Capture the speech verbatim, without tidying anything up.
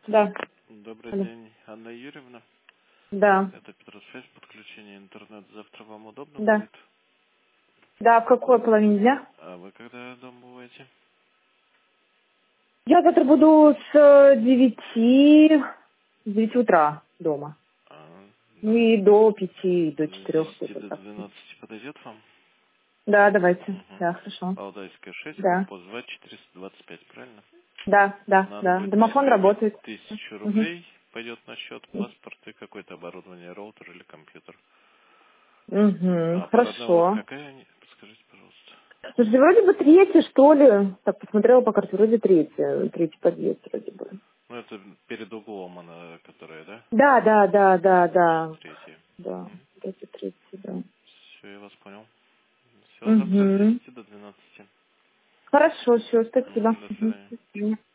Да. Добрый Алло. день, Анна Юрьевна. Да. Это Петросвязь, подключение интернет. Завтра вам удобно Да. будет? Да, в какой половине дня? А вы когда дома бываете? Я завтра буду с э, девяти, с девяти утра дома. А, Ну и до пяти, до с четырех десяти где-то до так. двенадцати подойдет вам? Да, давайте. Угу. Да, хорошо. Алтайская шесть, Да. корпус два, четыреста двадцать пять, правильно? Да, да, Надо да. будет Домофон заявить работает. тысячу Угу. рублей, пойдет на счет, паспорт и какое-то оборудование, роутер или компьютер. Угу. А парадная у вас Хорошо. какая? Не- Подскажите, пожалуйста. Слушайте, вроде бы третий, что ли? Так, посмотрела по карте, вроде третий. Третий подъезд вроде бы. Ну, это перед углом она, которая, да? Да, да, да, да, да. Третья. Да, третий, третий, да. Все, я вас понял. Все, завтра с Угу. десяти до двенадцати. Хорошо, все, спасибо. Мгм, до Мгм. свидания. До свидания.